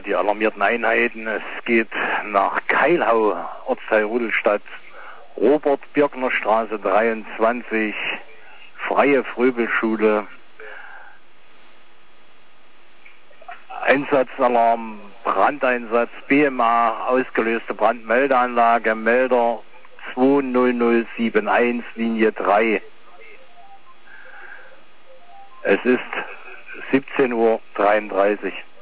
die alarmierten Einheiten. Es geht nach Keilhau, Ortsteil Rudolstadt, Robert-Birkner-Straße 23, Freie Fröbelschule. Einsatzalarm, Brandeinsatz, BMA, ausgelöste Brandmeldeanlage, Melder 20071, Linie 3. Es ist 17:33 Uhr.